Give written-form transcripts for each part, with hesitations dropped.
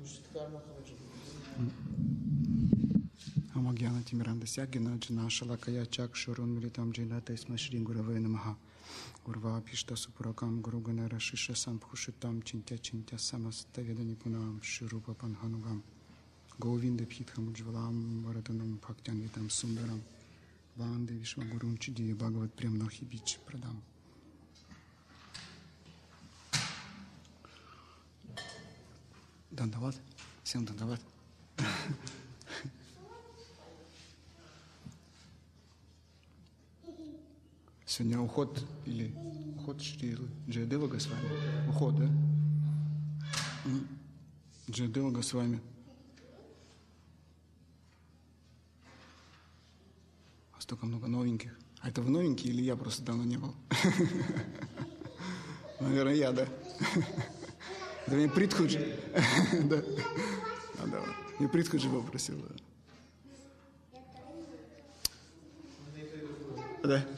Амагьяна Тимирандасягина Джина Шалакая Чак Шурун Милитам Джилата Исмашри Гураве Намаха Гурва Пишта Супуракам Гуругана Рашиша Сампхушитам Чинтя Чинтя Самаставеда Нипунам Ширупа Панханугам Говинда Пхитхам Джвалам Варатанам Бхактянвитам Сундарам Ванде Вишвагурун Чиди Бхагават Премнохи Бич Прадам. Дандават? Всем дандават. Сегодня уход или уход Шри Джаядева Госвами. Уход, да? Джаядева Госвами. А столько много новеньких. А это вы новенькие или я просто давно не был? Наверное, я, да? Это мне Притхуджи. Да. Мне Притхуджи попросил. Да.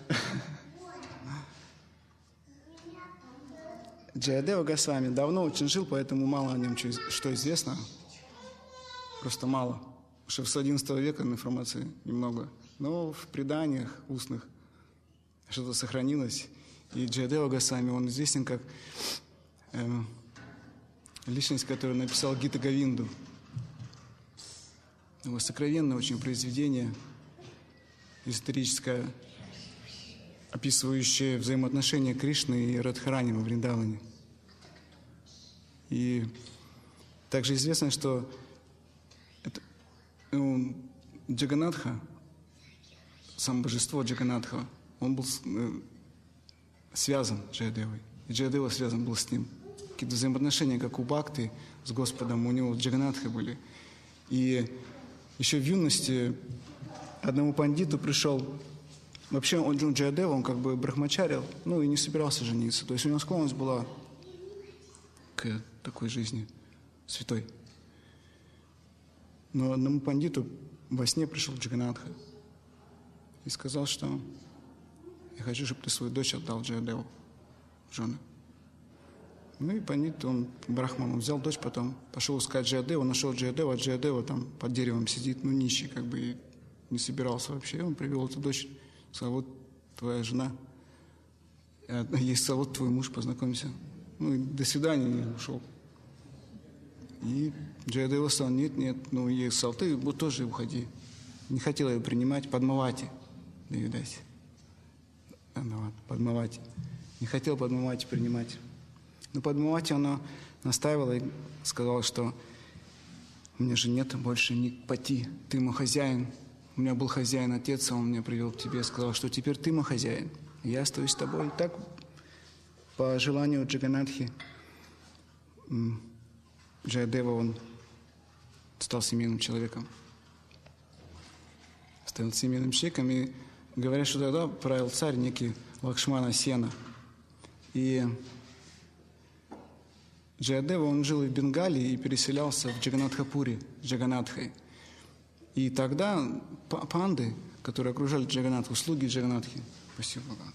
Джаядева Госвами давно очень жил, поэтому мало о нем что известно. Просто мало. Потому что с XI века информации немного. Но в преданиях устных что-то сохранилось. И Джаядева Госвами, он известен как личность, которая написала Гита Говинду. Его сокровенное очень произведение, эзотерическое, описывающее взаимоотношения Кришны и Радхарани во Вриндаване. И также известно, что это, Джаганатха, сам божество Джаганатха, он был связан с Джаядевой. И Джаядева связан был с ним. Какие-то взаимоотношения, как у Бхакти с Господом, у него с Джаганатхой были. И еще в юности одному пандиту пришел. Вообще, он Джаядева, он как бы брахмачарил, и не собирался жениться. То есть у него склонность была к такой жизни святой. Но одному пандиту во сне пришел Джаганатха и сказал, что я хочу, чтобы ты свою дочь отдал Джаядеву в жены. И пандит, он брахман, взял дочь, потом пошел искать Джаядеву, нашел Джаядеву, а Джаядева там под деревом сидит, нищий, как бы, и не собирался вообще. И он привел эту дочь. Сказал, вот твоя жена, ей сказал, вот твой муж, познакомься. И до свидания, и ушел. И Джаядева сказал, нет, ей сказал, ты вот тоже уходи. Не хотела ее принимать, Падмавати, да, видать. Падмавати. Не хотел Падмавати принимать. Но Падмавати она настаивала и сказала, что у меня же нет больше ни пати, ты мой хозяин. У меня был хозяин отец, а он меня привел к тебе, сказал, что теперь ты мой хозяин, и я остаюсь с тобой. И так, по желанию Джаганатхи, Джаядева, он стал семейным человеком. Стал семейным человеком, и говорят, что тогда правил царь некий Лакшмана Сена. И Джаядева, он жил в Бенгалии и переселялся в Джаганатхапури, Джаганатхой. И тогда панды, которые окружали Джаганатху, слуги Джаганатхи, спасибо Богу.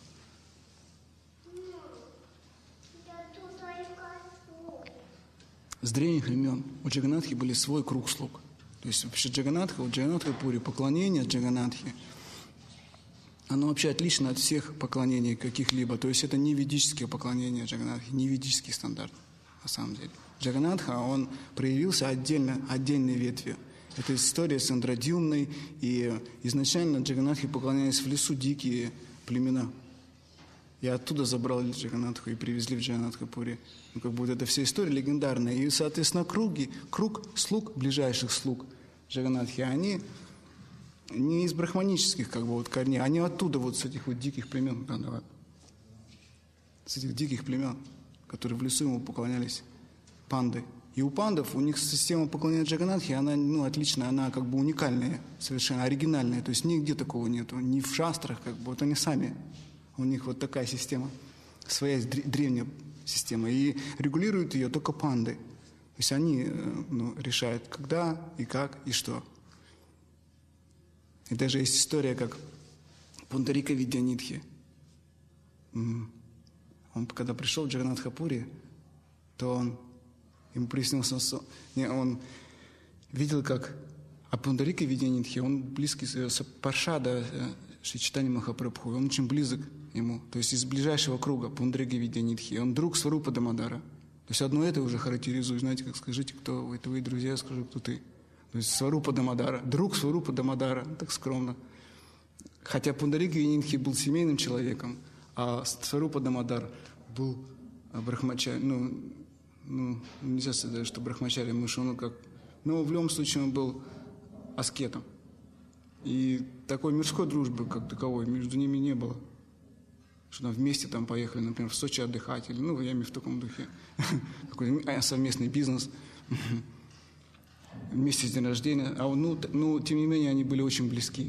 С древних времен у Джаганатхи были свой круг слуг. То есть вообще Джаганатха, у Джаганатхапури поклонение Джаганатхи, оно вообще отлично от всех поклонений каких-либо. То есть это не ведическое поклонение Джаганатхи, не ведический стандарт на самом деле. Джаганатха, он проявился отдельной ветвью. Это история с Андрадюмной, и изначально Джаганатхе поклонялись в лесу дикие племена. И оттуда забрали Джаганатху и привезли в Джаганатхапури. Как бы вот эта вся история легендарная. И, соответственно, круг слуг, ближайших слуг Джаганатхи, они не из брахманических корней, они оттуда, с этих диких племен. С этих диких племен, которые в лесу ему поклонялись, панды. И у пандов, у них система поклонения Джаганатхи, она отличная, она уникальная, совершенно оригинальная. То есть нигде такого нету, ни в шастрах, вот они сами. У них вот такая система, своя древняя система. И регулируют ее только панды. То есть они решают, когда и как и что. И даже есть история, как Пундарика Видьянитхи. Он, когда пришел в Джаганатхапури, то он ему приснился сон. Он видел, как Пундарика Видянитхи, он близкий с Паршада Шри Чайтанья Махапрабху, он очень близок ему, то есть из ближайшего круга Пундарика Видянитхи, он друг Сварупа Дамодара. То есть одно это уже характеризует, знаете, как скажите, кто вы, твои друзья, я скажу, кто ты. То есть Сварупа Дамодара, друг Сварупа Дамодара, так скромно. Хотя Пундарика Видянитхи был семейным человеком, а Сварупа Дамодар был брахмачари, нельзя сказать, что брахмачари, потому что он как, в любом случае он был аскетом. И такой мирской дружбы, как таковой, между ними не было. Что там вместе там поехали, например, в Сочи отдыхать, или, я имею в таком духе, какой-то совместный бизнес, вместе с день рождения. Тем не менее, они были очень близки.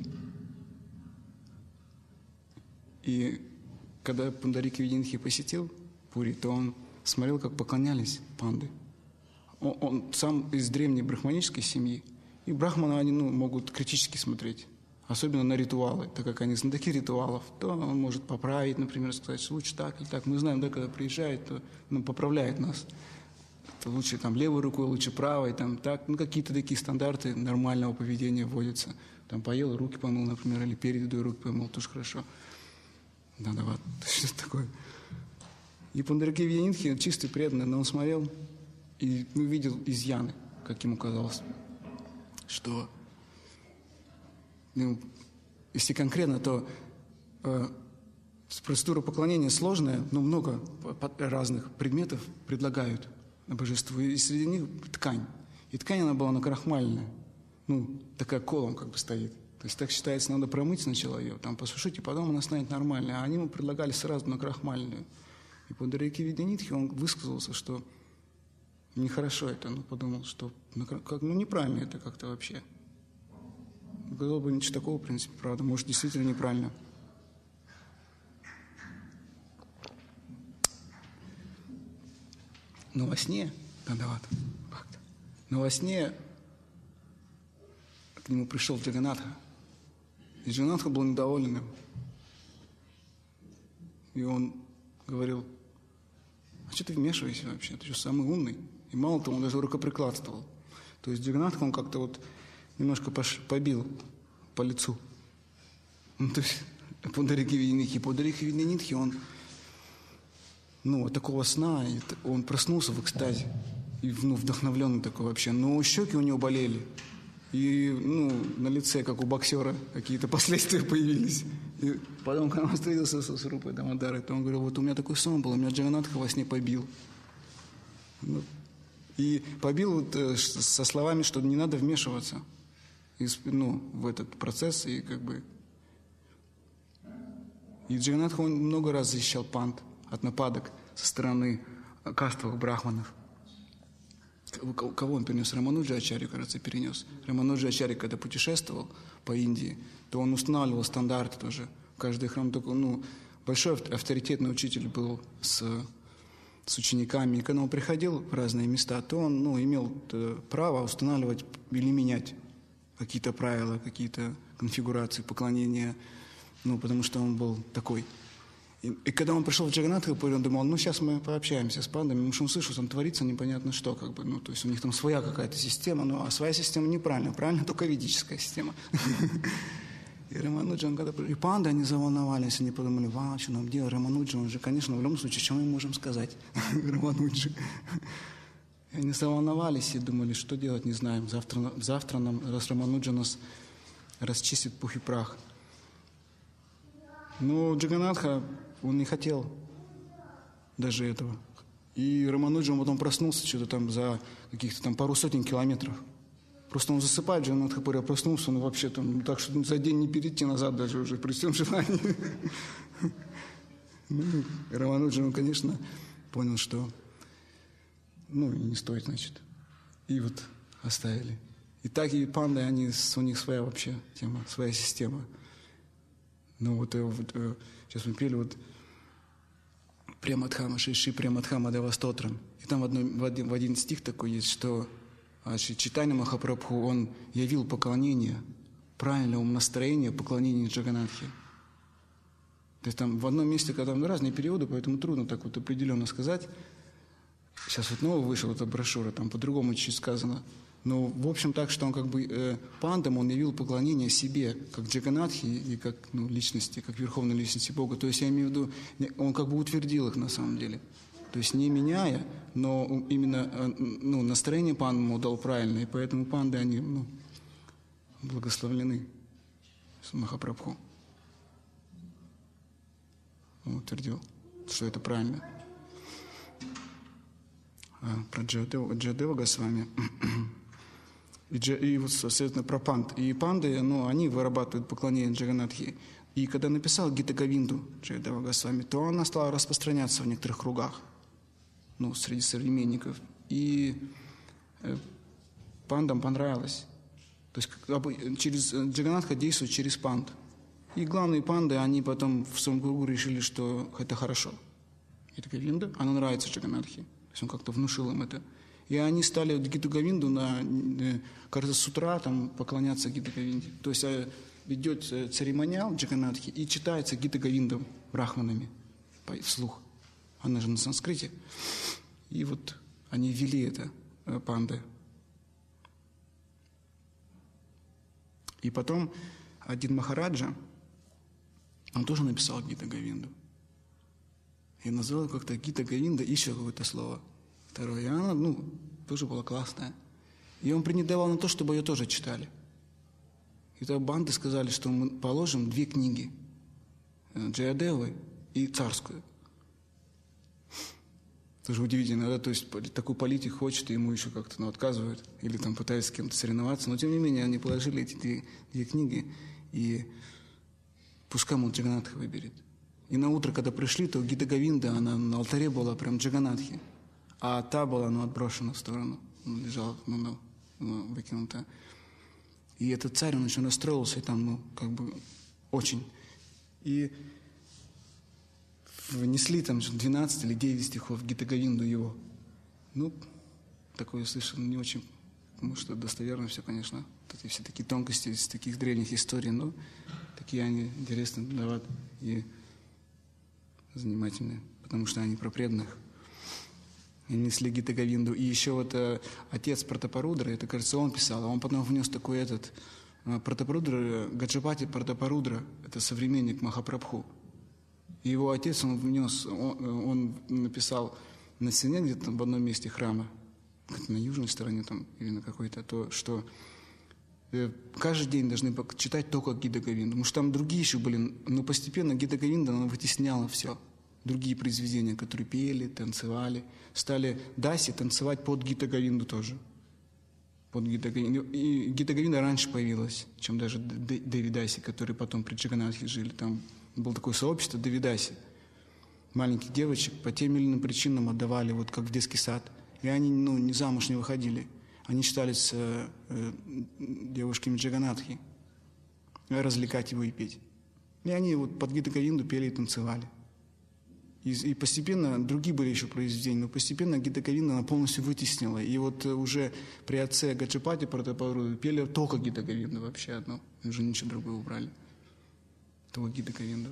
И когда Пундарика Видянитхи посетил Пури, то он смотрел, как поклонялись панды. Он сам из древней брахманической семьи, и брахманы, они могут критически смотреть, особенно на ритуалы, так как они знатоки ритуалов, то он может поправить, например, сказать, что лучше так или так. Мы знаем, да, когда приезжает, то поправляет нас. То лучше там левой рукой, лучше правой, там так, какие-то такие стандарты нормального поведения вводятся. Там поел, руки помыл, например, или перед едой руки помыл, тоже хорошо. Да, что такое. И Пундарика Видянитхи чистый, преданный, но он смотрел и видел изъяны, как ему казалось, что если конкретно, то процедура поклонения сложная, но много разных предметов предлагают на божеству, и среди них ткань. И ткань, она была накрахмаленная, такая колом как бы стоит. То есть так считается, надо промыть сначала ее, там посушить, и потом она станет нормальной. А они ему предлагали сразу накрахмаленную. И Пундарика Видянитхи, он высказался, что нехорошо это, подумал, что неправильно это как-то вообще. Было бы ничего такого, в принципе, правда. Может, действительно неправильно. Но во сне, но во сне к нему пришел Джаганатха. И Джаганатха был недоволен им. И он говорил: а что ты вмешиваешься вообще? Ты что, самый умный? И мало того, он даже рукоприкладствовал. То есть Джаганатха, он как-то немножко побил по лицу. То есть Пундарика Видянитхи, он от такого сна, он проснулся в экстазе. И вдохновленный такой вообще. Но щеки у него болели. И на лице, как у боксера, какие-то последствия появились. И потом, когда он встретился со Сварупой Дамодарой, то он говорил: вот у меня такой сон был, меня Джаганатха во сне побил. И побил со словами, что не надо вмешиваться в этот процесс. И И Джаганатха, он много раз защищал панд от нападок со стороны кастовых брахманов. Кого он перенес? Рамануджа Ачарью, кажется, перенес. Рамануджа Ачарья, когда путешествовал по Индии, то он устанавливал стандарты тоже. Каждый храм такой, большой авторитетный учитель был с учениками. И когда он приходил в разные места, то он имел право устанавливать или менять какие-то правила, какие-то конфигурации поклонения, потому что он был такой. И когда он пришел в Джаганатхапури, он думал: сейчас мы пообщаемся с пандами, потому что он слышал, там творится непонятно что, то есть у них там своя какая-то система, а своя система неправильная, правильно только ведическая система. И Рамануджа, и панды, они заволновались, они подумали: что нам делать, Рамануджа, он же, конечно, в любом случае, что мы можем сказать Рамануджа. И они заволновались и думали, что делать, не знаем, завтра нам, раз Рамануджа нас расчистит пух и прах. Но Джаганатха, он не хотел даже этого. И Рамануджа, он потом проснулся что-то там за каких-то там пару сотен километров. Просто он засыпает, Джаганатхапури, проснулся, он вообще там, так что за день не перейти назад даже уже при всем желании. Рамануджа, он, конечно, понял, что не стоит, значит. И оставили. И так и панды, у них своя вообще тема, своя система. Сейчас мы пели Премадхама, Шиши Премадхама Девастотрам. И там в один стих такой есть, что Шри Чайтанья Махапрабху, он явил поклонение, правильное умонастроение поклонения Джаганатхе. То есть там в одном месте, когда там разные периоды, поэтому трудно так определенно сказать, Сейчас вот новая вышла эта брошюра, там по-другому чуть сказано. Но в общем так, что он как бы пандам, он явил поклонение себе, как Джаганатхи и как личности, как верховной личности Бога. То есть я имею в виду, он как бы утвердил их на самом деле. То есть не меняя, но именно настроение пандам ему дал правильное, и поэтому панды, они благословлены с Махапрабху. Он утвердил, что это правильно. Про Джаядева Госвами. И вот, соответственно, про панд. И панды, они вырабатывают поклонение Джаганатхи. И когда написал Гита Говинду Джаядева Госвами, то она стала распространяться в некоторых кругах, среди современников. И пандам понравилось. То есть через Джаганатха действует через панд. И главные панды, они потом в своем кругу решили, что это хорошо. Гита Говинда, она нравится Джаганатхе. То есть он как-то внушил им это. И они стали Гиту Говинду кажется, с утра там поклоняться Гита Говинде. То есть идет церемониал Джаганатхи и читается Гита Говинда брахманами вслух. Она же на санскрите. И вот они ввели это, панды. И потом один Махараджа, он тоже написал Гита Говинду. И назвал как-то Гита Говинда, еще какое-то слово. Второе. И она, тоже была классная. И он претендовал на то, чтобы ее тоже читали. И тогда банды сказали, что мы положим 2 книги. Джаядевы и царскую. Тоже удивительно, да? То есть такой политик хочет, и ему еще как-то отказывают. Или там пытаются с кем-то соревноваться. Но тем не менее, они положили эти 2 книги. И пускай Джаганатха выберет. И на утро, когда пришли, то Гита Говинда, она на алтаре была прям Джаганатхи. А та была, отброшена в сторону. Лежала, выкинута. И этот царь, он очень расстроился, и там, очень. И внесли там 12 или 9 стихов Гита Говинду его. Такое я слышал, не очень, потому что достоверно все, конечно. Тут все такие тонкости из таких древних историй, но такие они интересные, дават и занимательные, потому что они про преданных. И несли Гита Говинду. И еще вот отец Пратапарудра, это, кажется, он писал, а он потом внес такой Пратапарудра, Гаджапати Пратапарудра, это современник Махапрабху. И его отец, он внес, он написал на стене где-то в одном месте храма, на южной стороне там, или на какой-то, то, что каждый день должны читать только Гита Говинду. Потому что там другие еще были, но постепенно Гита Говинда, она вытесняла все. Другие произведения, которые пели, танцевали, стали даси танцевать под Гита Говинду тоже. Под Гита Говинду. И Гита Говинда раньше появилась, чем даже Девидаси, которые потом при Джаганатхе жили. Там было такое сообщество Девидаси. Маленьких девочек по тем или иным причинам отдавали, вот как в детский сад. И они, не замуж не выходили. Они считались девушками Джаганатхи. Развлекать его и петь. И они вот под Гита Говинду пели и танцевали. И постепенно, другие были еще произведения, но постепенно Гита Говинда она полностью вытеснила. И вот уже при отце Гаджапати Пратапарудра пели только Гита Говинду вообще одно. Уже ничего другого убрали. Только Гита Говинду.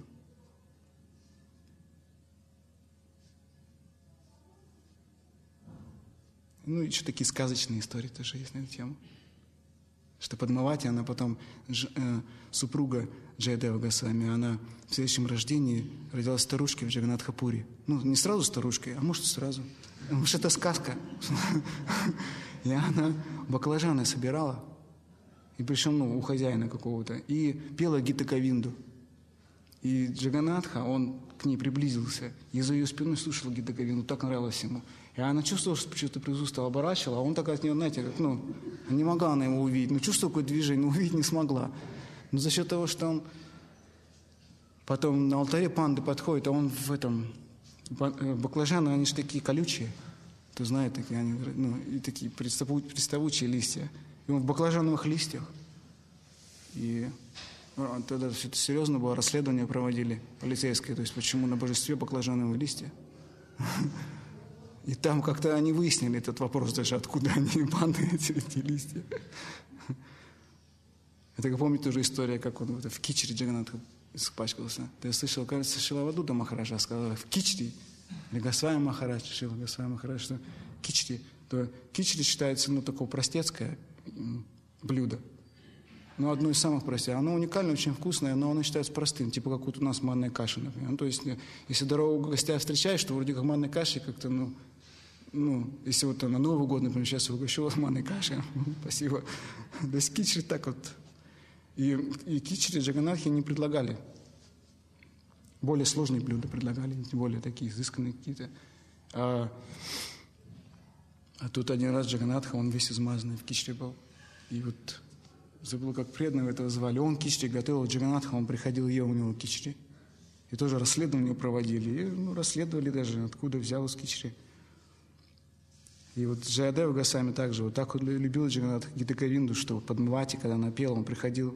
Еще такие сказочные истории тоже есть на эту тему. Что Падмавати, она потом, супруга Джаядева Госвами, она в следующем рождении родилась старушкой в Джаганатхапуре. Не сразу старушкой, а может сразу. Потому что это сказка. И она баклажаны собирала, и причем у хозяина какого-то, и пела Гита Говинду. И Джаганатха, он к ней приблизился, и за ее спиной слушал Гита Говинду, так нравилось ему. И она чувствовала, что что-то присутствовало, оборачивала, а он так от нее, знаете, как, не могла она его увидеть. Чувствовала какое-то движение, но увидеть не смогла. Но за счет того, что он потом на алтаре панды подходит, а он в этом... Баклажаны, они же такие колючие. Кто знает, такие они, и такие приставучие листья. И он в баклажановых листьях. И тогда все это серьезно было, расследование проводили полицейское, то есть почему на божестве баклажановые листья. И там как-то они выяснили этот вопрос даже, откуда они, панды, эти листья. Это, как помните, тоже история, как он в кичри Джаганатха испачкался. Ты слышал, кажется, Шилавадута Махараджа сказала, в кичри или Госвами Махарадж, Шрила Госвами Махарадж, что кичри, то кичри считается, такое простецкое блюдо. Одно из самых простых. Оно уникальное, очень вкусное, но оно считается простым, типа как вот у нас манная каша, например. То есть, если дорогу гостя встречаешь, то вроде как манной кашей как-то, если вот на Новый год, например, сейчас я угощу вас манной кашей, спасибо. То есть кичри так вот. И кичри Джаганнатхи не предлагали. Более сложные блюда предлагали, тем более такие изысканные какие-то. А тут один раз Джаганнатха, он весь измазанный в кичри был. И вот забыл, как преданного этого звали. Он кичри готовил, Джаганнатха, он приходил, ел у него кичри. И тоже расследование проводили. И расследовали даже, откуда взял из кичри. И вот Джаядева Госвами также, вот так вот любил Джаганнатха Гита Говинду, что в Падмавати, когда она пела, он приходил.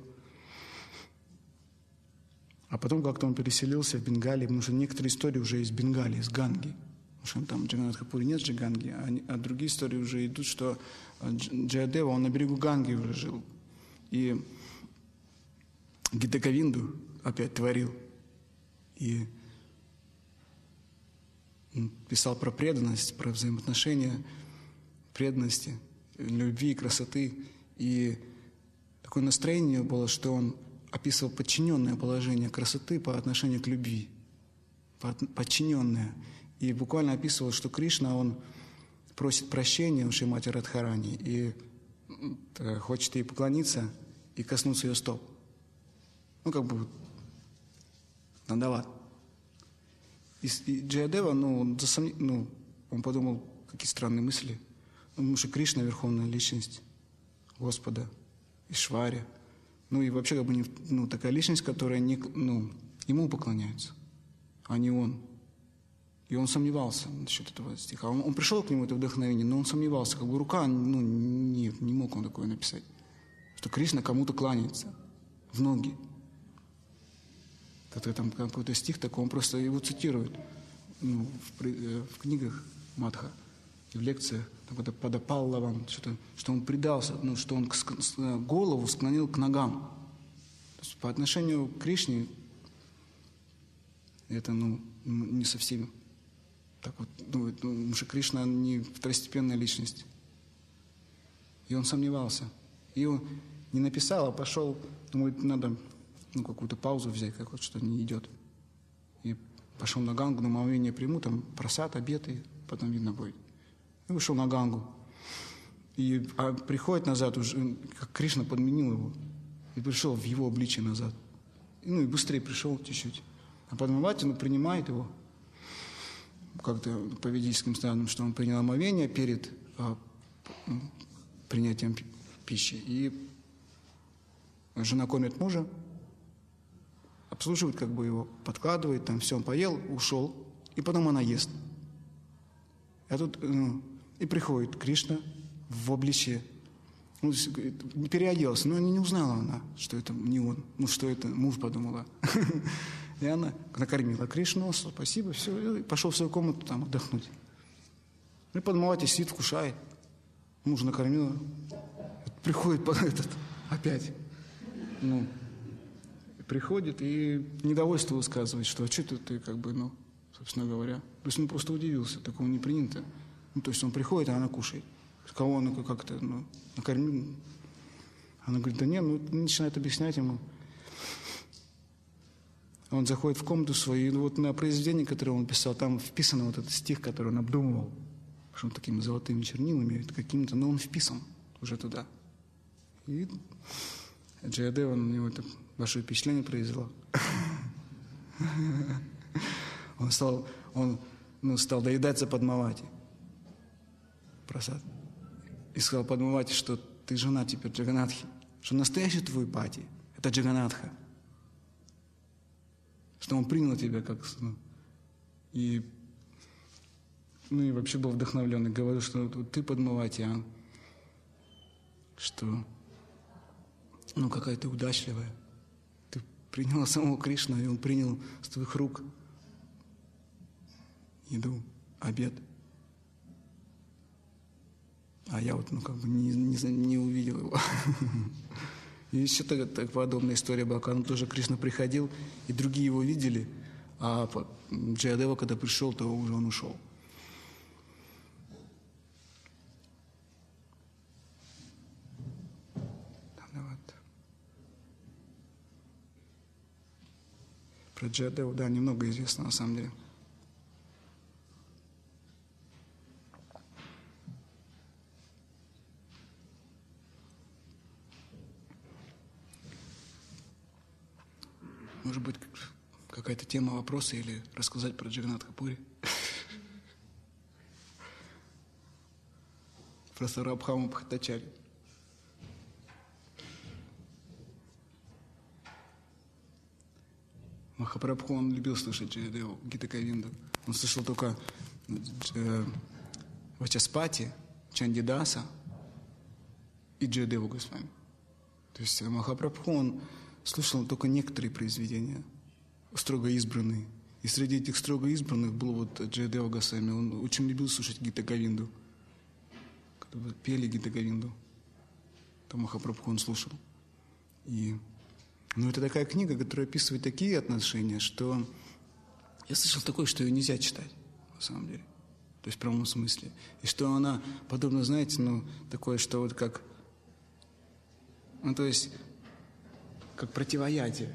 А потом как-то он переселился в Бенгалии, потому что некоторые истории уже из Бенгалии, из Ганги. Потому что там в Джаганнатхапуре нет же Ганги, а другие истории уже идут, что Джаядева, он на берегу Ганги уже жил. И Гита Говинду опять творил. И писал про преданность, про взаимоотношения, преданности, любви, красоты. И такое настроение было, что он описывал подчиненное положение красоты по отношению к любви. Подчиненное. И буквально описывал, что Кришна, он просит прощения у Шримати Радхарани и хочет ей поклониться и коснуться ее стоп. Надават. И Джаядева, он подумал, какие странные мысли. Потому что Кришна — верховная личность Господа, Ишваря. И вообще такая личность, которая ему поклоняется, а не он. И он сомневался насчет этого стиха. Он пришел к нему, это вдохновение, но он сомневался. Рука, не мог он такое написать. Что Кришна кому-то кланяется в ноги. Когда там какой-то стих такой, он просто его цитирует в книгах Мадха и в лекциях. Когда подопаллавам, что он предался, что он голову склонил к ногам. То есть по отношению к Кришне это не совсем так вот. Потому что Кришна не второстепенная личность. И он сомневался. И он не написал, а пошел, думает, надо какую-то паузу взять, как вот что-то не идет. И пошел на Гангу, на мгновение приму, там просад, обед, и потом видно будет. И вышел на Гангу. А приходит назад уже, как Кришна подменил его. И пришел в его обличие назад. И быстрее пришел чуть-чуть. А Падмавати, принимает его как-то по ведическим странам, что он принял омовение перед принятием пищи. И жена кормит мужа, обслуживает его, подкладывает, там все, он поел, ушел, и потом она ест. А тут и приходит Кришна в обличье, переоделся, но не узнала она, что это не он, что это муж, подумала. И она накормила Кришну, спасибо, все, и пошел в свою комнату там отдохнуть. И Падмавати сидит, вкушает. Муж накормил, приходит опять. Приходит и недовольство высказывает, что что-то ты собственно говоря. То есть он просто удивился, такого не принято. То есть он приходит, а она кушает. Кого он как-то накормил. Она говорит, да нет, начинает объяснять ему. Он заходит в комнату свою, и на произведении, которое он писал, там вписан этот стих, который он обдумывал. Потому что он такими золотыми чернилами, какими-то, но он вписан уже туда. И Джаядева на него это большое впечатление произвело. Он стал доедать за Падмавати. Прасад. И сказал Падмавати, что ты жена теперь Джаганнатхи, что настоящий твой пати — это Джаганнатха. Что он принял тебя как... И вообще был вдохновлен. И говорил, что ты Падмавати, что какая ты удачливая. Ты приняла самого Кришну, и он принял с твоих рук еду, обед. А я не увидел его. И еще так подобная история была, когда тоже Кришна приходил, и другие его видели, А Джаядева, когда пришел, то уже он ушел. Про Джаядеву, да, немного известно на самом деле. Может быть, какая-то тема вопроса или рассказать про Джаганнатха Пури? Про Сарабхаму Бхаттачарьи. Махапрабху, он любил слушать Джаядеву, Гита Говинду. Он слышал только Вачаспати, Чандидаса и Джаядеву Госвами. То есть Махапрабху, он слушал только некоторые произведения, строго избранные. И среди этих строго избранных был вот Джаядева Госвами. Он очень любил слушать Гита Говинду. Когда пели Гита Говинду, то Махапрабху он слушал. Но это такая книга, которая описывает такие отношения, что я слышал такое, что ее нельзя читать, на самом деле. То есть в прямом смысле. И что она, подобно, знаете, такое, что вот как... то есть, как противоядие.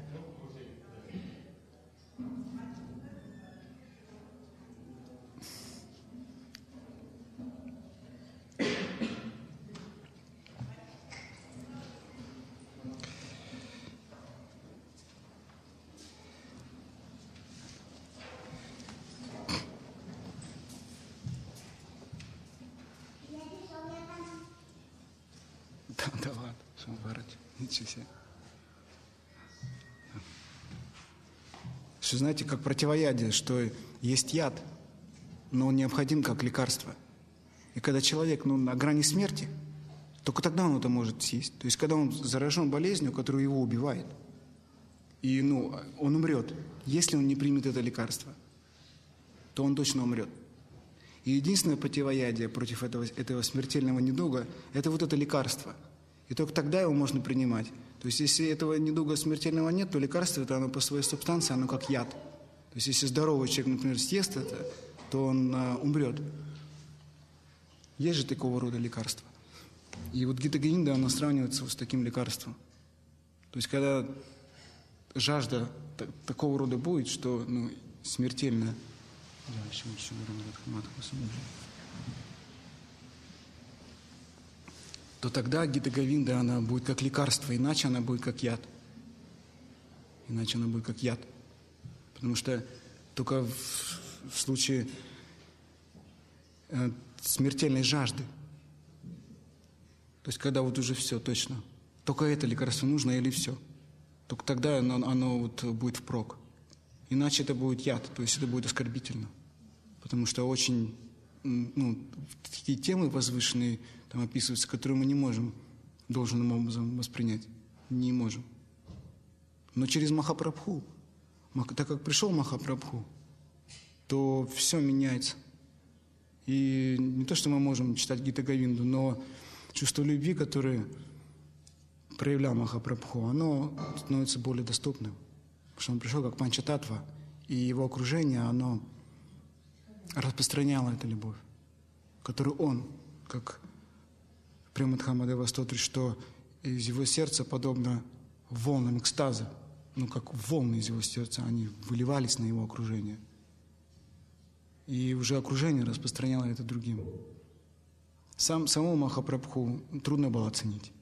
Да ладно, Шамбарати, ничего себе. Что, знаете, как противоядие, что есть яд, но он необходим как лекарство. И когда человек на грани смерти, только тогда он это может съесть. То есть, когда он заражен болезнью, которая его убивает, и он умрет. Если он не примет это лекарство, то он точно умрет. И единственное противоядие против этого смертельного недуга – это вот это лекарство. И только тогда его можно принимать. То есть, если этого недуга смертельного нет, то лекарство это оно по своей субстанции, оно как яд. То есть, если здоровый человек, например, съест это, то он умрет. Есть же такого рода лекарства. И вот Гита Говинда, она сравнивается с таким лекарством. То есть, когда жажда такого рода будет, что смертельная, то тогда Гита Говинда, она будет как лекарство, иначе она будет как яд. Иначе она будет как яд. Потому что только в случае смертельной жажды, то есть когда вот уже все точно, только это лекарство нужно или все, только тогда оно вот будет впрок. Иначе это будет яд, то есть это будет оскорбительно. Потому что очень такие темы возвышенные там описываются, которые мы не можем должным образом воспринять. Не можем. Но через Махапрабху, так как пришел Махапрабху, то все меняется. И не то, что мы можем читать Гита Говинду, но чувство любви, которое проявлял Махапрабху, оно становится более доступным. Потому что он пришел как Панчататва, и его окружение, оно распространяло эту любовь, которую он, как Премадхамадева Стотри, что из его сердца, подобно волнам экстаза, как волны из его сердца, они выливались на его окружение. И уже окружение распространяло это другим. Самому Махапрабху трудно было оценить.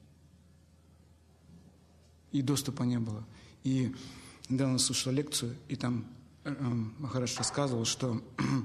И доступа не было. И недавно слушал лекцию, и там Махарадж рассказывал, что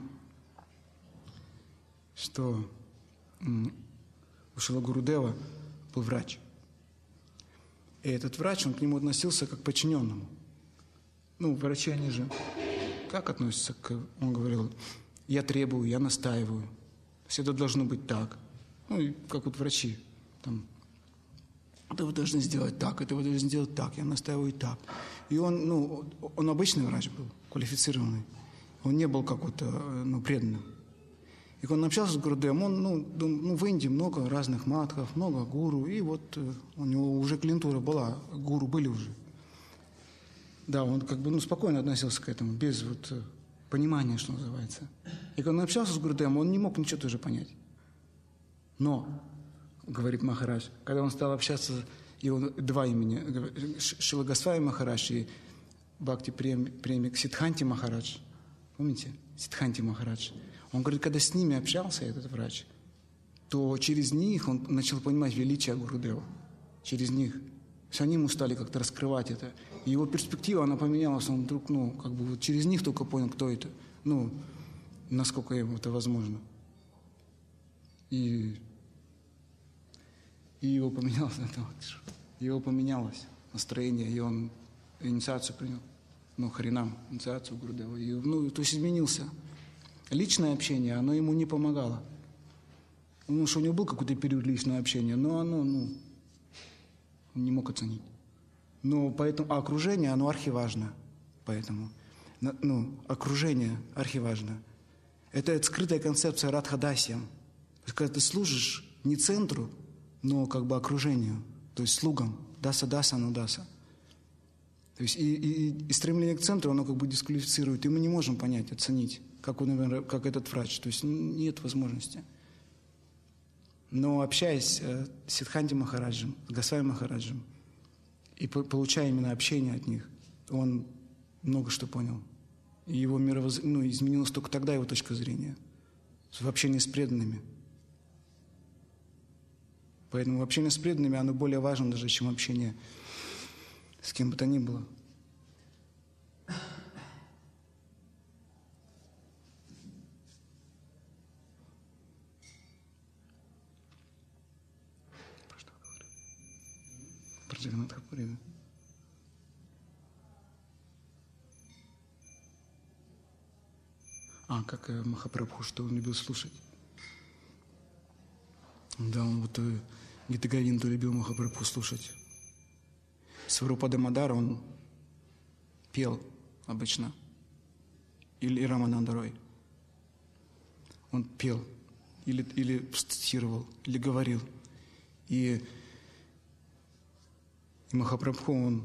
у Шрила Гурудева был врач. И этот врач, он к нему относился как к подчиненному. Врачи, они же как относятся Он говорил, я требую, я настаиваю. То есть это должно быть так. И как вот врачи. Это вы должны сделать так, это вы должны сделать так, я настаиваю так. И он обычный врач был, квалифицированный. Он не был какой-то преданным. И когда он общался с Гурудевом, в Индии много разных мадхов, много гуру, и вот у него уже клиентура была, гуру были уже. Да, он как бы спокойно относился к этому, без понимания, что называется. И когда он общался с Гурудевом, он не мог ничего тоже понять. Но, говорит Махарадж, когда он стал общаться, и он два имени, Шрила Госвами Махарадж и Бхакти Премик Сиддханти Махарадж, помните? Сиддханти Махарадж. Он говорит, когда с ними общался, этот врач, то через них он начал понимать величие Гурудева. Через них. То есть они ему стали как-то раскрывать это. И его перспектива, она поменялась. Он вдруг, через них только понял, кто это. Насколько ему это возможно. И его поменялось, его поменялось настроение, и он инициацию принял. Харинам, инициацию Гурудева. То есть изменился. Личное общение, оно ему не помогало. Потому что у него был какой-то период личного общения, но оно, он не мог оценить. Но поэтому, окружение, оно архиважно. Поэтому, окружение архиважно. Это скрытая концепция радхадасьям. То есть, когда ты служишь не центру, но как бы окружению, то есть слугам, даса-даса, анудаса. То есть и стремление к центру, оно как бы дисквалифицирует, и мы не можем понять, оценить, как как этот врач. То есть нет возможности. Но общаясь с Сиддханти Махараджем, с Госвами Махараджем, и получая именно общение от них, он много что понял. И его изменилась только тогда его точка зрения. В общении с преданными. Поэтому общение с преданными, оно более важно даже, чем общение с кем бы то ни было. Про что говорю? Про Джаганнатха Пури, да? Как Махапрабху, что он любил слушать. Да, он Гита Говинду любил Махапрабху слушать. Сварупа Дамодар он пел обычно. Или Рамананда Рой. Он пел. Или цитировал, или говорил. И Махапрабху, он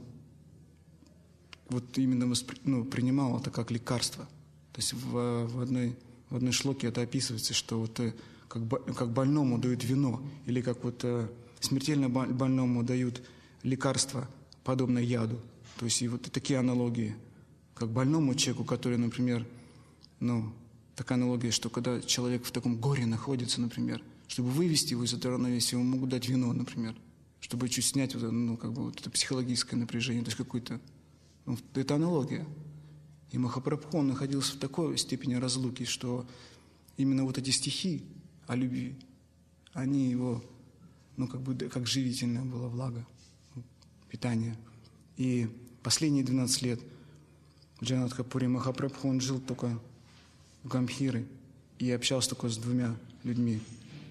именно принимал это как лекарство. То есть в одной шлоке это описывается, что как больному дают вино, или как смертельно больному дают лекарство, подобное яду. То есть и такие аналогии, как больному человеку, который, например, такая аналогия, что когда человек в таком горе находится, например, чтобы вывести его из этого равновесия, ему могут дать вино, например, чтобы чуть снять это психологическое напряжение, то есть какое-то, это аналогия. И Махапрабху, он находился в такой степени разлуки, что именно эти стихи о любви, они его, как живительное было благо, питание. И последние 12 лет в Джаганнатха Пури Махапрабху, он жил только в Гамбхире и общался только с двумя людьми,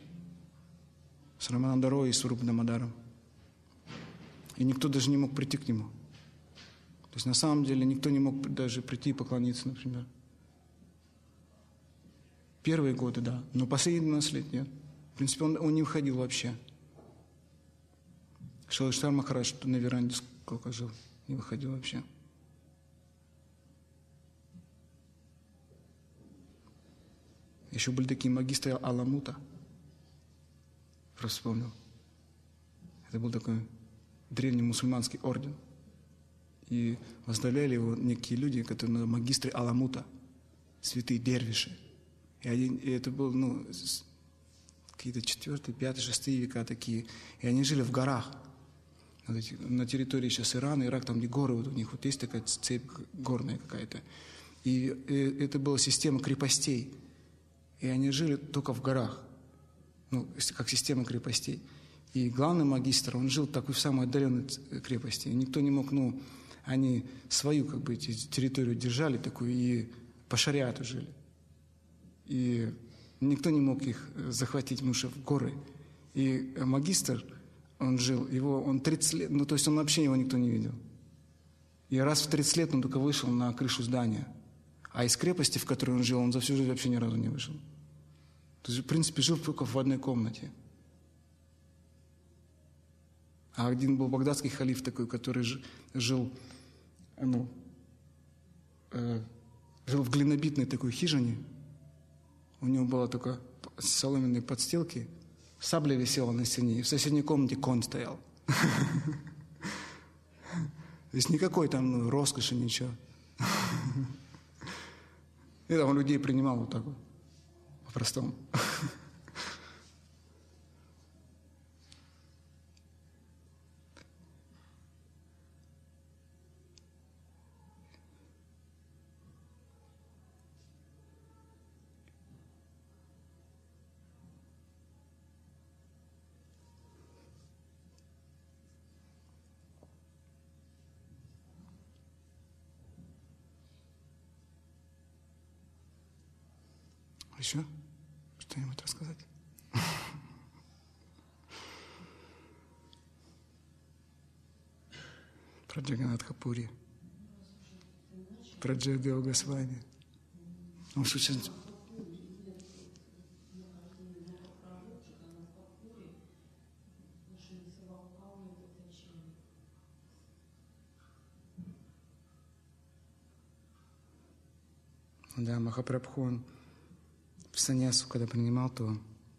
с Рамананда Рой и Сварупа Дамодаром. И никто даже не мог прийти к нему. То есть на самом деле никто не мог даже прийти и поклониться, например. Первые годы, да, но последние 12 лет нет. В принципе, он не выходил вообще. Шилаштар Махарадж на веранде сколько жил, не выходил вообще. Еще были такие магистры Аламута. Просто вспомнил. Это был такой древний мусульманский орден. И возглавляли его некие люди, которые магистры Аламута, святые дервиши. И это был, какие-то 4, 5, 6 века такие. И они жили в горах. На территории сейчас Ирана, Ирак, там где горы, у них есть такая цепь горная какая-то. И это была система крепостей. И они жили только в горах. Как система крепостей. И главный магистр, он жил такой в самой отдаленной крепости. И никто не мог, они свою территорию держали такую и по шариату жили. И никто не мог их захватить, потому что в горы. И магистр, он жил, он 30 лет, то есть он вообще его никто не видел. И раз в 30 лет он только вышел на крышу здания. А из крепости, в которой он жил, он за всю жизнь вообще ни разу не вышел. То есть, в принципе, жил только в одной комнате. А один был багдадский халиф такой, который жил жил в глинобитной такой хижине. У него было только соломенные подстилки, сабля висела на стене, и в соседней комнате конь стоял. То есть никакой там роскоши, ничего. И там людей принимал вот так вот, по-простому. Еще что-нибудь рассказать? Про Джаганатха Пури, про Джайадева Госвами. Он сейчас... Да, Махапрабху, он в саньясу, когда принимал, то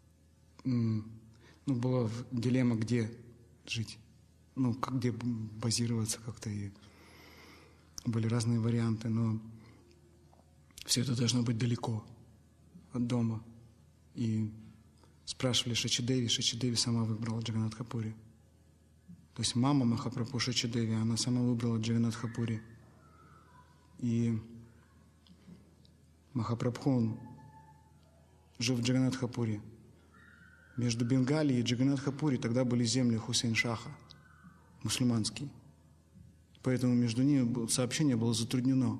была дилемма, где жить, где базироваться как-то, и были разные варианты, но все это должно быть далеко от дома. И спрашивали Шачидеви, Шачидеви сама выбрала Джаганатха Пури. То есть мама Махапрабху Шачидеви, она сама выбрала Джаганатха Пури. И Махапрабху, он жил в Джаганатха Пури. Между Бенгалией и Джаганатха Пури тогда были земли Хусейн-Шаха, мусульманские. Поэтому между ними сообщение было затруднено.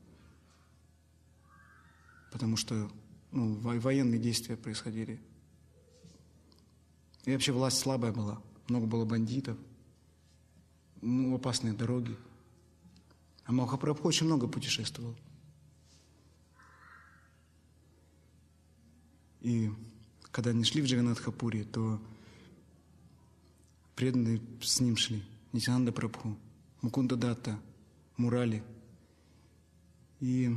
Потому что военные действия происходили. И вообще власть слабая была. Много было бандитов. Опасные дороги. А Махапрабху очень много путешествовал. И когда они шли в Джаганатха Пури, то преданные с ним шли. Нитянанда Прабху, Мукунда Датта, Мурали. И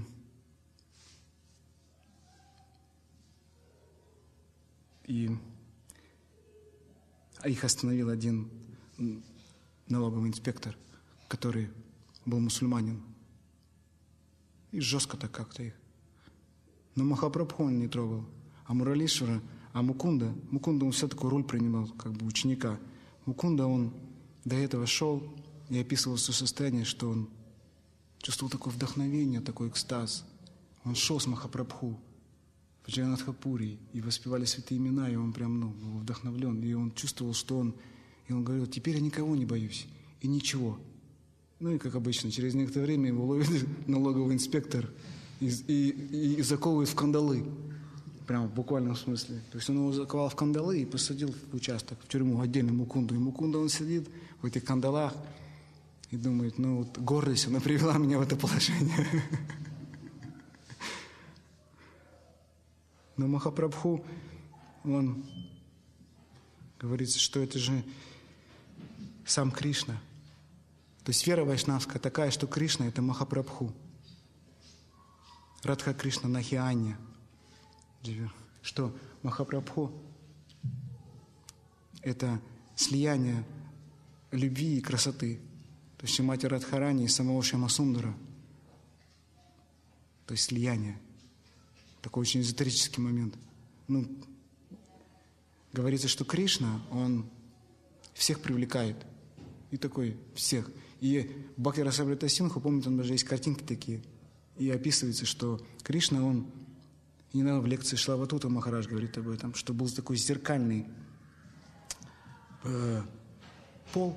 их остановил один налоговый инспектор, который был мусульманин. И жестко так как-то их. Но Махапрабху он не трогал. А Муралишвара, Мукунда, он всю такую роль принимал, как бы ученика. Мукунда, он до этого шел и описывал свое состояние, что он чувствовал такое вдохновение, такой экстаз. Он шел с Махапрабху в Джаганатха Пури, и воспевали святые имена, и он прям, был вдохновлен. И он чувствовал, что он говорил: теперь я никого не боюсь, и ничего. И, как обычно, через некоторое время его ловит налоговый инспектор и заковывает в кандалы. Прямо в буквальном смысле. То есть он его заковал в кандалы и посадил в участок, в тюрьму, отдельно Мукунду. И Мукунда, он сидит в этих кандалах и думает: гордость, она привела меня в это положение. Но Махапрабху, он говорится, что это же сам Кришна. То есть вера вайшнавская такая, что Кришна — это Махапрабху. Радха Кришна Нахианья. Что Махапрабху — это слияние любви и красоты. То есть Шримати Радхарани и самого Шьямасундара. То есть слияние. Такой очень эзотерический момент. Говорится, что Кришна, он всех привлекает. И такой всех. И в Бхакти Расамрита Синдху, помните, там даже есть картинки такие. И описывается, что Кришна, он... И недавно в лекции Шлаватута Махарадж говорит об этом, что был такой зеркальный пол.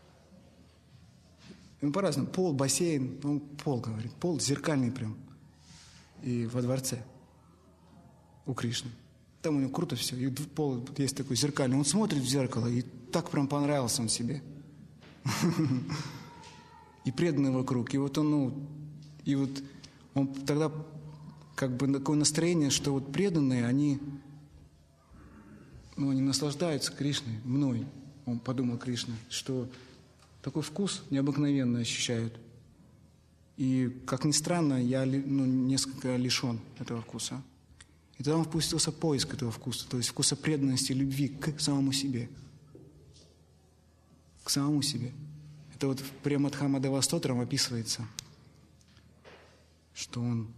По-разному. Пол, бассейн, пол, говорит. Пол зеркальный прям. И во дворце у Кришны. Там у него круто все. И пол есть такой зеркальный. Он смотрит в зеркало, и так прям понравился он себе. И преданный вокруг. И вот он тогда как бы такое настроение, что вот преданные, они наслаждаются Кришной, мной. Он подумал, Кришна, что такой вкус необыкновенный ощущают. И, как ни странно, я несколько лишен этого вкуса. И тогда он впустился в поиск этого вкуса, то есть вкуса преданности, любви к самому себе. К самому себе. Это вот в Премадхамадева Стотрам описывается, что он,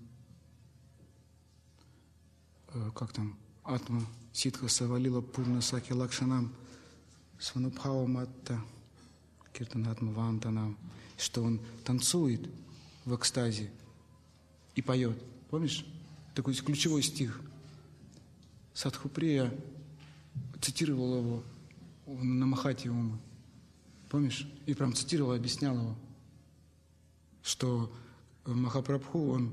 как там, Атма Ситха Савалила Пурна Саки Лакшанам Сванубхава Матта Киртанатма Вантанам, что он танцует в экстазе и поет. Помнишь? Такой ключевой стих. Садхуприя цитировал его на Махати Ума. Помнишь? И прям цитировал, объяснял его, что Махапрабху, он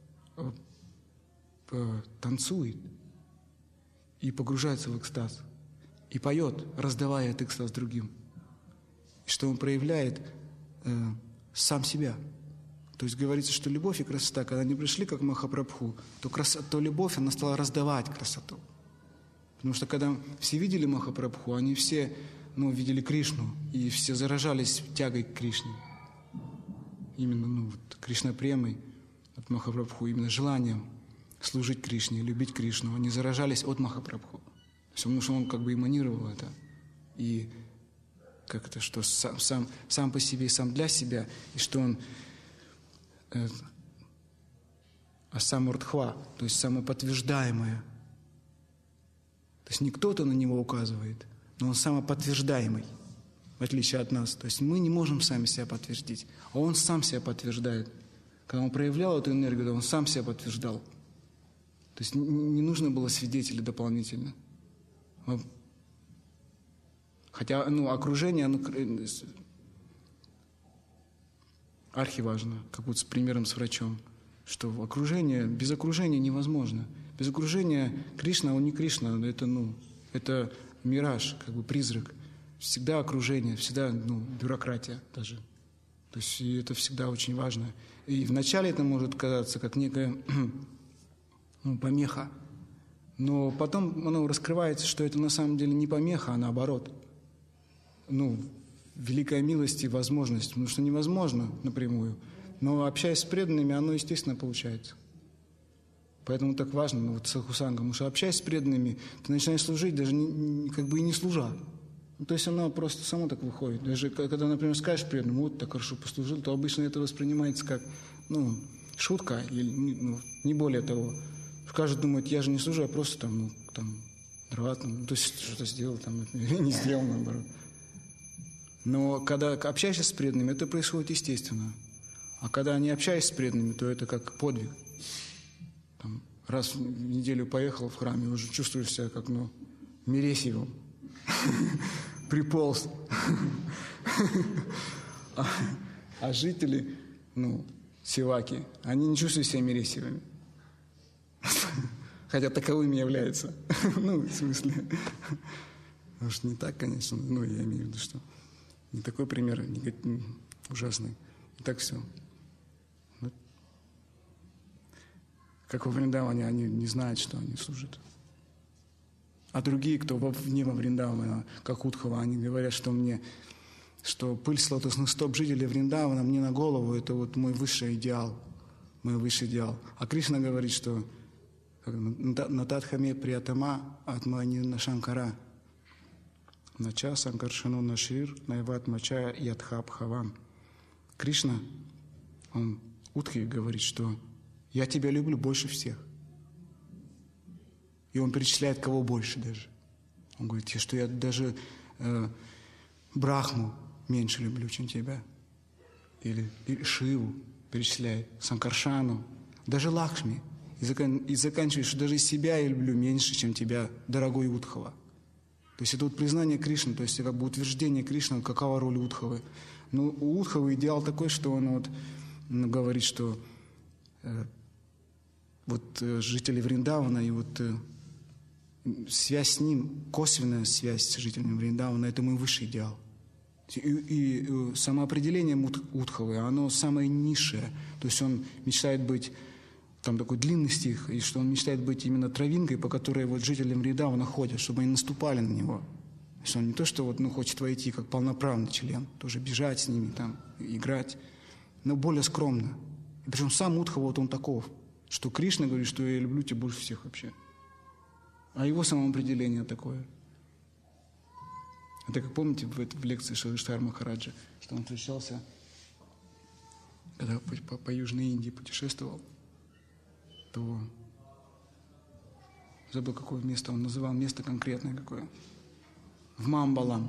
танцует и погружается в экстаз, и поет, раздавая этот экстаз другим. И что он проявляет сам себя. То есть говорится, что любовь и красота, когда они пришли как Махапрабху, то любовь, она стала раздавать красоту. Потому что когда все видели Махапрабху, они все видели Кришну, и все заражались тягой к Кришне. Именно Кришна-премой от Махапрабху, именно желанием служить Кришне, любить Кришну. Они заражались от Махапрабху. Потому что он как бы эманировал это. И как это, что сам по себе и сам для себя, и что он асамуртхва, то есть самоподтверждаемое. То есть не кто-то на него указывает, но он самоподтверждаемый, в отличие от нас. То есть мы не можем сами себя подтвердить, а он сам себя подтверждает. Когда он проявлял эту энергию, он сам себя подтверждал. То есть не нужно было свидетелей дополнительно. Хотя окружение, архиважно, как вот с примером с врачом, что без окружения невозможно. Без окружения Кришна, он не Кришна, это мираж, как бы призрак. Всегда окружение, всегда бюрократия даже. То есть и это всегда очень важно. И вначале это может казаться как некая помеха, но потом раскрывается, что это на самом деле не помеха, а наоборот. Великая милость и возможность, потому что невозможно напрямую. Но общаясь с преданными, оно, естественно, получается. Поэтому так важно, садхусанга, потому что общаясь с преданными, ты начинаешь служить, даже как бы и не служа. То есть оно просто само так выходит. Даже когда, например, скажешь преданному, вот так хорошо послужил, то обычно это воспринимается как, шутка, или не более того. Каждый думает, я же не служу, я просто дрова, то есть что-то сделал, или не сделал, наоборот. Но когда общаешься с преданными, это происходит естественно. А когда не общаешься с преданными, то это как подвиг. Раз в неделю поехал в храм, и уже чувствуешь себя как, Мересьевым. Приполз. А жители, севаки, они не чувствуют себя Мересьевыми. Хотя таковыми являются. В смысле. Может, не так, конечно. Я имею в виду, что не такой пример ужасный. И так все. Как во Вриндаване, они не знают, что они служат. А другие, кто вне во Вриндавана, как Удхава, они говорят, что пыль с лотосных стоп жителей Вриндавана мне на голову, это мой высший идеал. Мой высший идеал. А Кришна говорит, что Натадхаме приятама атмани нашанкара. Нача санкаршану нашир найват мачая ядхаб хаван. Кришна, он Удхи говорит, что я тебя люблю больше всех. И он перечисляет, кого больше даже. Он говорит, что я даже Брахму меньше люблю, чем тебя. Или Шиву перечисляет, Санкаршану, даже Лакшми. И заканчивает, что даже себя я люблю меньше, чем тебя, дорогой Удхава. То есть это признание Кришны, то есть как бы утверждение Кришны, какова роль Удхавы. Но у Удхавы идеал такой, что он говорит, что жители Вриндавана и связь с ним, косвенная связь с жителями Вриндавана, это мой высший идеал. И самоопределение Удхавы, оно самое низшее. То есть он мечтает быть, там такой длинный стих, и что он мечтает быть именно травинкой, по которой жители Вриндавана ходят, чтобы они наступали на него. То есть он не то, что хочет войти как полноправный член, тоже бежать с ними, играть, но более скромно. И причем сам Удхава, вот он таков, что Кришна говорит, что я люблю тебя больше всех вообще. А его самоопределение такое. Это как помните в лекции Шривиштхара Махараджа, что он встречался, когда по Южной Индии путешествовал, то забыл, какое место он называл, место конкретное какое. В Мамбалам.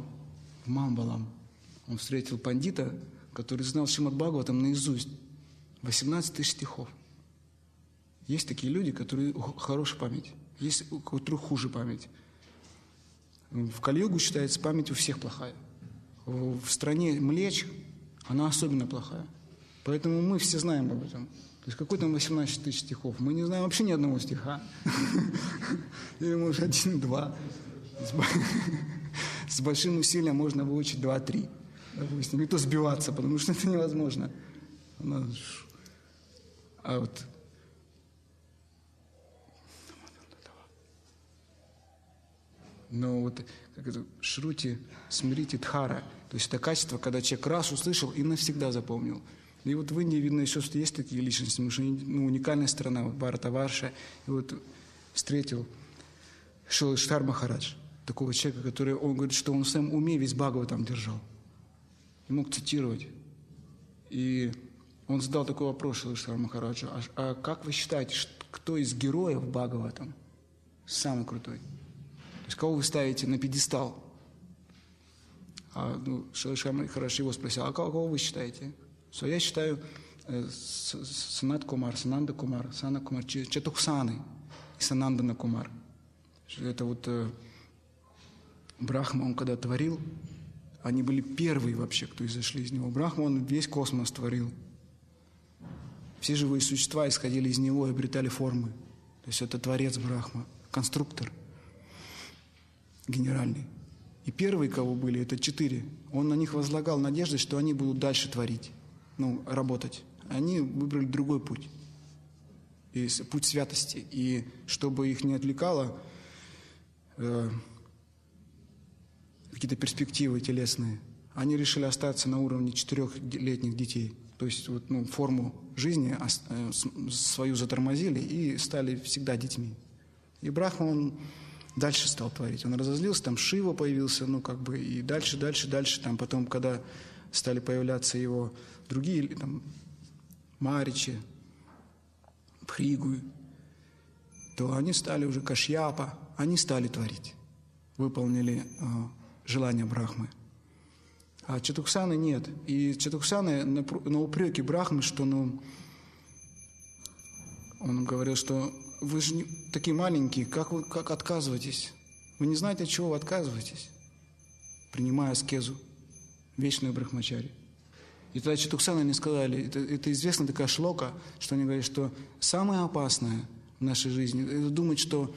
Он встретил пандита, который знал Шримад Бхагаватам наизусть. 18 тысяч стихов. Есть такие люди, которые хорошая память. Есть у которых хуже память. В Кали-югу считается память у всех плохая. В стране Млеч она особенно плохая. Поэтому мы все знаем об этом. То есть какой там 18 тысяч стихов? Мы не знаем вообще ни одного стиха. Или, может, 1-2. С большим усилием можно выучить 2-3. Допустим, и то сбиваться, потому что это невозможно. А вот но вот как это, шрути, смрити, дхара, то есть это качество, когда человек раз услышал и навсегда запомнил. И вот в Индии видно еще, что есть такие личности, потому что уникальная страна, вот Бхаратаварша, и вот встретил Шривиштхара Махарадж, такого человека, который, он говорит, что он в своем уме весь Бхагаватам держал. И мог цитировать. И он задал такой вопрос Шривиштхару Махараджу: а как вы считаете, кто из героев Бхагаватам самый крутой? То есть кого вы ставите на пьедестал? Шривиштхар Махарадж его спросил: а кого вы считаете? Я считаю Санат Кумар, Сананда Кумар, Сана Кумар, Четухсаны и Санандана Кумар. Это вот Брахма, он когда творил, они были первые вообще, кто изошли из него. Брахма, он весь космос творил. Все живые существа исходили из него и обретали формы. То есть это творец Брахма, конструктор генеральный. И первые, кого были, это 4. Он на них возлагал надежды, что они будут дальше творить, работать. Они выбрали другой путь. И путь святости. И чтобы их не отвлекало какие-то перспективы телесные, они решили остаться на уровне 4-летних детей. То есть форму жизни свою затормозили и стали всегда детьми. И Брахма, он дальше стал творить. Он разозлился, там Шива появился, и дальше. Там потом, когда стали появляться его другие, там, Маричи, Бхригу, то они стали уже Кашьяпа, они стали творить. Выполнили желание Брахмы. А Четухсаны нет. И Четухсаны на упреки Брахмы, что он говорил, что вы же такие маленькие, как отказываетесь? Вы не знаете, от чего вы отказываетесь, принимая аскезу, вечную брахмачари. И тогда Четухсаны не сказали, это известная такая шлока, что они говорят, что самое опасное в нашей жизни — это думать, что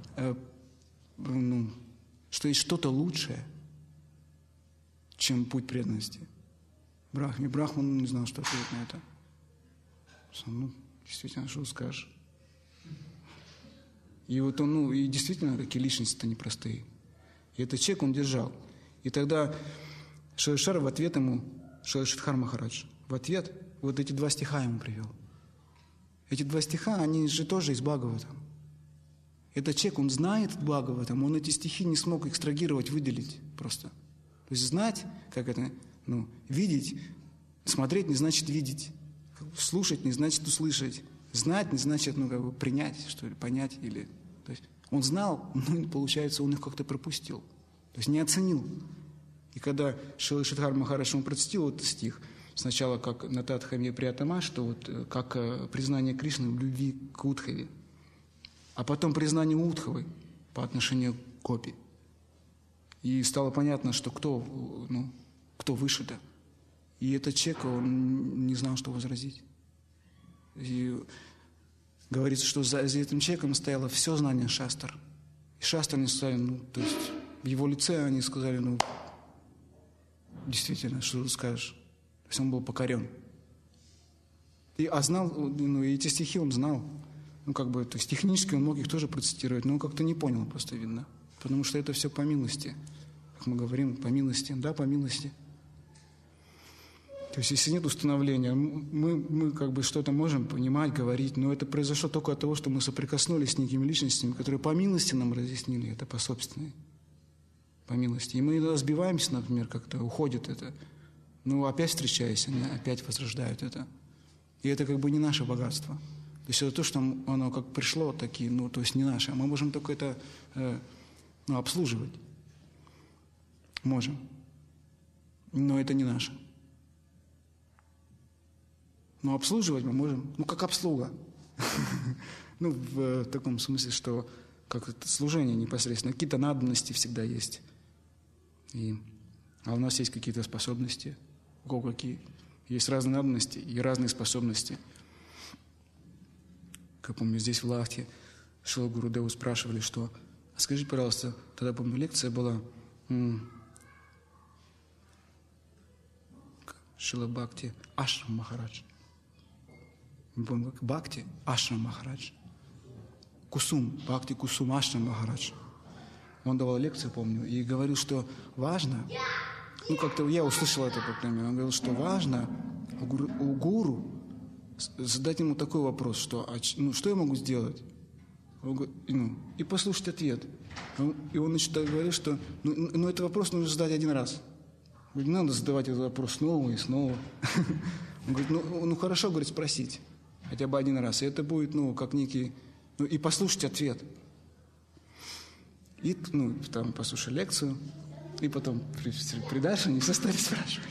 есть что-то лучшее, чем путь преданности. Брахман не знал, что ответить на это. Действительно, что скажешь. И вот он, и действительно, такие личности-то непростые. И этот человек он держал. И тогда Шривиштхар в ответ ему, Шривиштхар Махарадж, в ответ вот эти 2 стиха ему привел. Эти 2 стиха, они же тоже из Бхагаватам. Этот человек, он знает Бхагаватам, он эти стихи не смог экстрагировать, выделить просто. То есть знать, как это, видеть, смотреть не значит видеть, слушать не значит услышать, знать не значит, принять, что ли, понять или... То есть он знал, но, получается, он их как-то пропустил, то есть не оценил. И когда Шривиштхар Махарадж ему процитил этот стих, сначала как Нататхаме Приятама, что вот как признание Кришны в любви к Удхаве, а потом признание Удхавы по отношению к Гопи. И стало понятно, что кто выше-то. И этот человек, он не знал, что возразить. И говорится, что за этим человеком стояло все знание шастр. И шастры не сказали, то есть в его лице они сказали, действительно, что ты скажешь. То есть он был покорен. Знал, и эти стихи он знал. То есть технически он мог их тоже процитировать, но он как-то не понял, просто видно. Потому что это все по милости. Как мы говорим, по милости. Да, по милости. То есть, если нет установления, мы как бы что-то можем понимать, говорить, но это произошло только от того, что мы соприкоснулись с некими личностями, которые по милости нам разъяснили это по собственной, по милости. И мы разбиваемся, например, как-то уходит это. Ну, опять встречаясь, они опять возрождают это. И это как бы не наше богатство. То есть это то, что оно как пришло, такие, ну, то есть не наше. Мы можем только это обслуживать. Можем. Но это не наше. Но обслуживать мы можем, ну, как обслуга. Ну, в таком смысле, что как это служение непосредственно. Какие-то надобности всегда есть. А у нас есть какие-то способности. У кого какие. Есть разные надобности и разные способности. Как помню, здесь в Лахте Шрила Гурудеву спрашивали, что скажите, пожалуйста, тогда, помню, лекция была Шрила Бхакти Ашрам Махарадж. Не помню, как Бхакти Ашрам Махарадж. Кусум, Бхакти Кусум Ашрам Махарадж. Он давал лекцию, помню, и говорил, что важно, ну как-то я услышал это, по крайней мере, он говорил, что важно у гуру задать ему такой вопрос, что что я могу сделать? И послушать ответ. И он говорит, что этот вопрос нужно задать один раз. Не надо задавать этот вопрос снова и снова. Он говорит, хорошо, говорит, спросить. Хотя бы один раз. И это будет, как некий... и послушать ответ. И, там, послушай лекцию. И потом при дальше они все стали спрашивать.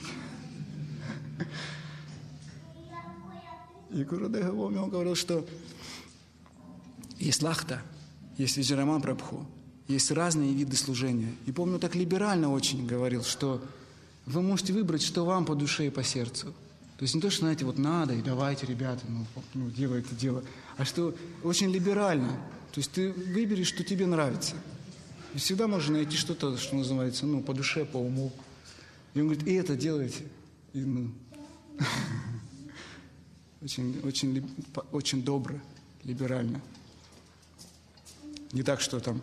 И Гурудев он говорил, что есть лахта, есть Виджараман Прабху, есть разные виды служения. И помню, так либерально очень говорил, что вы можете выбрать, что вам по душе и по сердцу. То есть не то, что, знаете, вот надо, и давайте, ребята, делай это дело, а что очень либерально. То есть ты выберешь, что тебе нравится. И всегда можно найти что-то, что называется, по душе, по уму. И он говорит, и это делайте. И, очень добро, либерально. Не так, что там,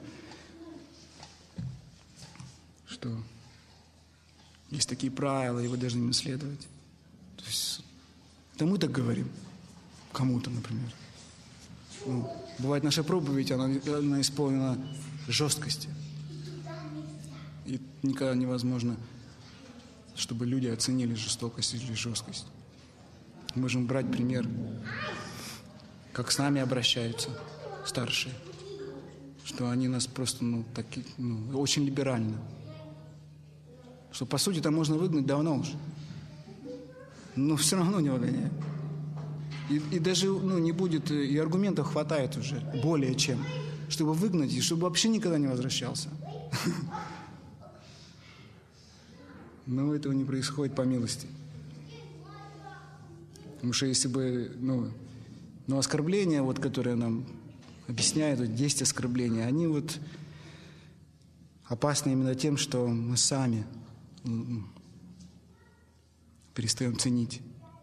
что есть такие правила, и вы должны им следовать. То есть, это мы так говорим кому-то, например. Бывает, наша проповедь, она исполнена жесткости. И никогда невозможно, чтобы люди оценили жестокость или жесткость. Мы можем брать пример, как с нами обращаются старшие, что они нас просто, очень либерально. Что, по сути, там можно выгнать давно уже. Но все равно не выгоняют. И даже, не будет, и аргументов хватает уже, более чем, чтобы выгнать, и чтобы вообще никогда не возвращался. Но этого не происходит по милости. Потому что если бы, оскорбления, которые нам объясняют, 10 оскорблений, они опасны именно тем, что мы сами перестаем ценить.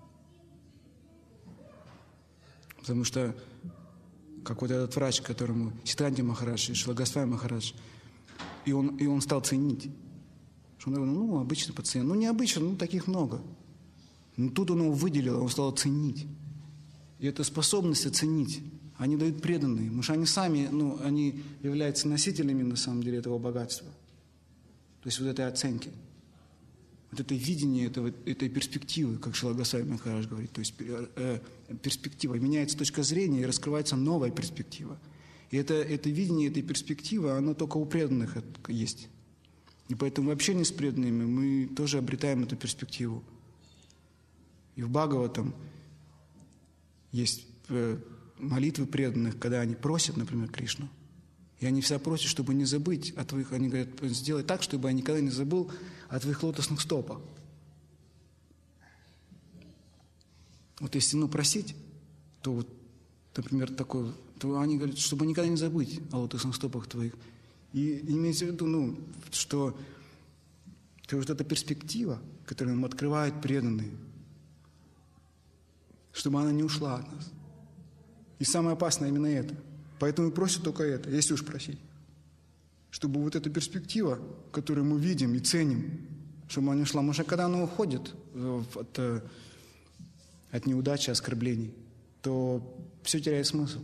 Потому что, как этот врач, которому Сиддханта Махарадж и Шрила Госвами Махарадж, и он стал ценить. Что он говорил, обычный пациент. Необычно, таких много. Но тут он его выделил, он стал ценить. И эта способность оценить, они дают преданные. Потому что они сами, они являются носителями, на самом деле, этого богатства. То есть этой оценки. Это видение этой перспективы, как Шрила Госвами Махарадж говорит. То есть перспектива. Меняется точка зрения и раскрывается новая перспектива. И это видение этой перспективы, оно только у преданных есть. И поэтому в общении с преданными мы тоже обретаем эту перспективу. И в Бхагаватам есть молитвы преданных, когда они просят, например, Кришну. И они всегда просят, чтобы не забыть о твоих... Они говорят, сделай так, чтобы я никогда не забыл о твоих лотосных стопах. Если, просить, то например, такое... То они говорят, чтобы никогда не забыть о лотосных стопах твоих. И имеется в виду, что эта перспектива, которую нам открывают преданные, чтобы она не ушла от нас. И самое опасное именно это. Поэтому просят только это, если уж просить. Чтобы эта перспектива, которую мы видим и ценим, чтобы она не ушла. Потому что когда она уходит от неудачи, оскорблений, то все теряет смысл.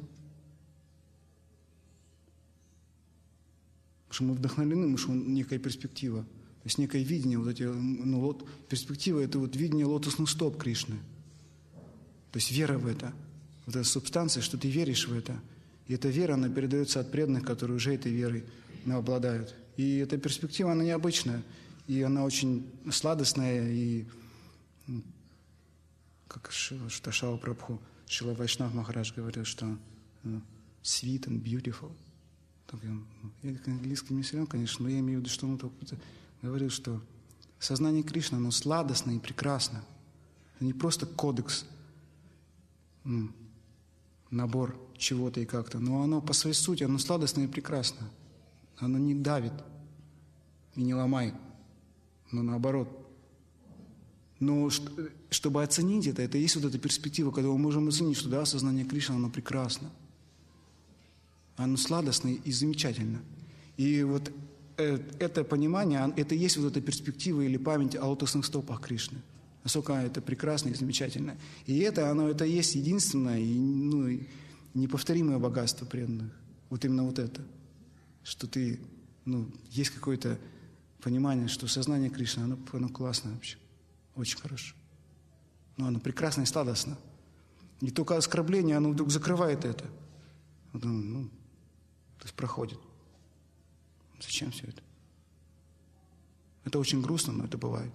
Потому что мы вдохновлены, потому что некая перспектива. То есть некое видение, перспектива — это видение лотосных стоп Кришны. То есть вера в это. Вот эта субстанция, что ты веришь в это. И эта вера, она передается от преданных, которые уже этой верой обладают. И эта перспектива, она необычная. И она очень сладостная. И как Шила Прабху, Шила Вайшнав Махарадж говорил, что sweet and beautiful. Я английский не силен, конечно, но я имею в виду, что он говорил, что сознание Кришны, оно сладостно и прекрасно. Это не просто кодекс, набор чего-то и как-то, но оно по своей сути, оно сладостно и прекрасно. Оно не давит и не ломает, но наоборот. Но чтобы оценить это есть вот эта перспектива, когда мы можем оценить, что да, сознание Кришны, оно прекрасно. Оно сладостно и замечательно. И вот это понимание, это есть вот эта перспектива или память о лотосных стопах Кришны. Насколько это прекрасно и замечательно. И это есть единственное и неповторимое богатство преданных. Вот именно вот это. Что ты, есть какое-то понимание, что сознание Кришны, оно классное вообще. Очень хорошо. Оно прекрасно и сладостно. И только оскорбление, оно вдруг закрывает это. То есть проходит. Зачем все это? Это очень грустно, но это бывает.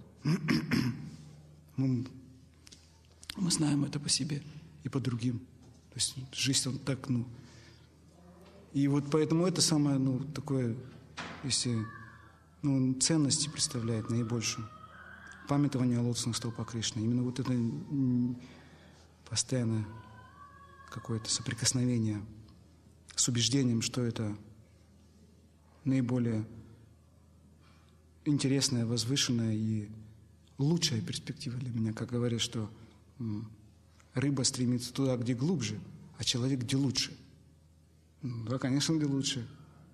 Мы знаем это по себе и по другим. То есть жизнь он так, И вот поэтому это самое, такое, если, ценности представляет наибольшую. Памятование о лотосных стопах Кришны. Именно вот это постоянное какое-то соприкосновение с убеждением, что это наиболее интересная, возвышенная и лучшая перспектива для меня. Как говорят, что рыба стремится туда, где глубже, а человек где лучше. Да, конечно, где лучше.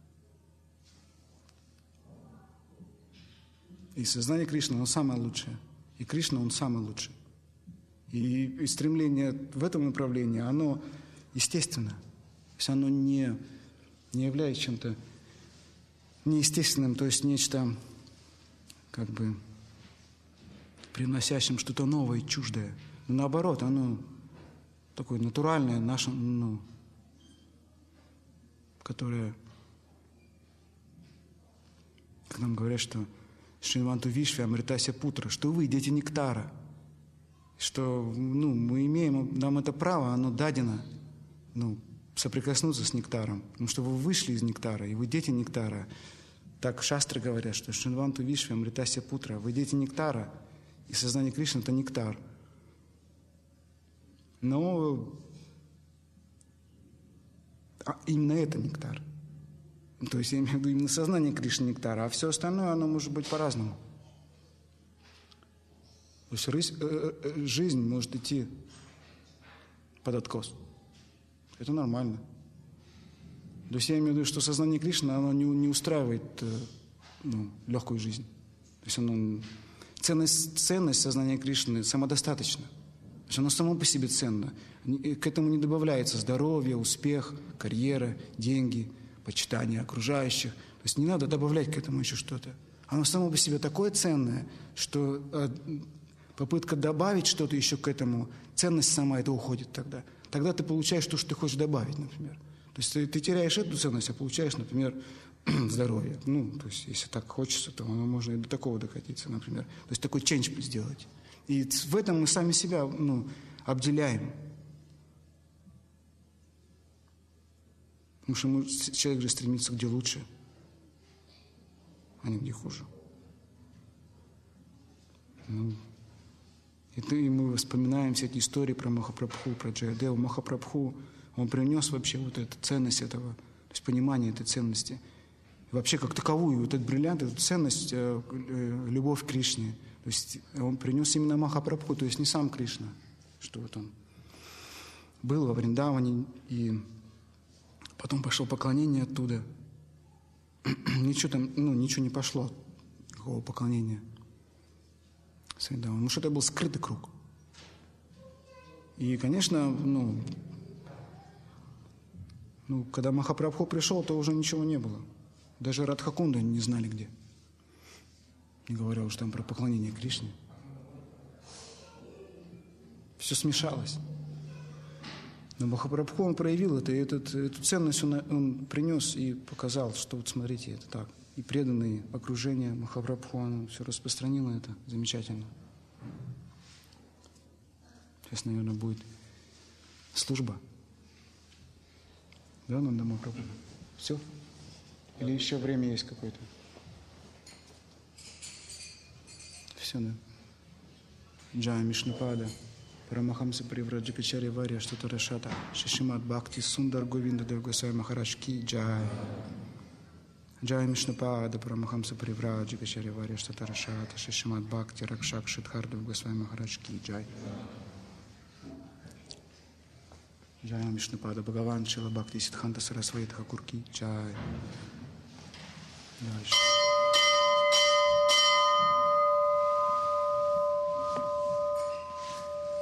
И сознание Кришны, оно самое лучшее. И Кришна, он самый лучший. И стремление в этом направлении, оно естественно. То есть оно не является чем-то неестественным, то есть нечто приносящим что-то новое и чуждое. Но наоборот, оно такое натуральное, наше, которое, как нам говорят, что Шриманту Вишве Амритася Путра, что вы дети нектара, что мы имеем, нам это право, оно дадено, соприкоснуться с нектаром, потому что вы вышли из нектара, и вы дети нектара. Так шастры говорят, что Шриманту Вишве Амритася Путра, вы дети нектара, и сознание Кришны — это нектар. Но именно это нектар. То есть я имею в виду именно сознание Кришны нектара, а все остальное, оно может быть по-разному. То есть жизнь может идти под откос. Это нормально. То есть я имею в виду, что сознание Кришны, оно не устраивает легкую жизнь. То есть ценность сознания Кришны самодостаточна. То есть оно само по себе ценно. К этому не добавляется здоровье, успех, карьера, деньги, почитание окружающих. То есть не надо добавлять к этому еще что-то. Оно само по себе такое ценное, что попытка добавить что-то еще к этому, ценность сама это уходит тогда. Тогда ты получаешь то, что ты хочешь добавить, например. То есть ты теряешь эту ценность, а получаешь, например, здоровье. То есть если так хочется, то можно и до такого докатиться, например. То есть такой ченч сделать. И в этом мы сами себя обделяем. Потому что человек же стремится где лучше, а не где хуже. И мы вспоминаем все эти истории про Махапрабху, про Джаядеву. Махапрабху, он принес вообще вот эту ценность этого, то есть понимание этой ценности. И вообще как таковую, вот этот бриллиант, эту ценность, любовь к Кришне. То есть он принес именно Махапрабху, то есть не сам Кришна, что вот он был во Вриндаване, и потом пошло поклонение оттуда. Ничего там, ничего не пошло, никакого поклонения. Потому что это был скрытый круг. И, конечно, когда Махапрабху пришел, то уже ничего не было. Даже Радхакунду не знали где. Не говоря уж там про поклонение Кришне. Все смешалось. Но Махапрабху, он проявил это, и эту ценность он принес и показал, что вот смотрите, это так. И преданные окружение Махапрабху, оно все распространило это замечательно. Сейчас, наверное, будет служба. Да, Нанда Махапрабху? Все? Или еще время есть какое-то? Все, да? Джая Мишнапада, Парамахамса Привраджакачари Варья Штатарашата, Шишимат Бхакти Сундар Говинда Девгасай Махарадж Ки Джай. Джая Мишнапада, Парамахамса Привраджакачари Варья Штатарашата, Шишимат Бхакти Ракшак Шидхар Девгасай Махарадж Ки Джай. Джая Мишнапада Бхагаван Шила Бхакти Сиддханта Сарасвати Тхакур Ки Джай. Дальше.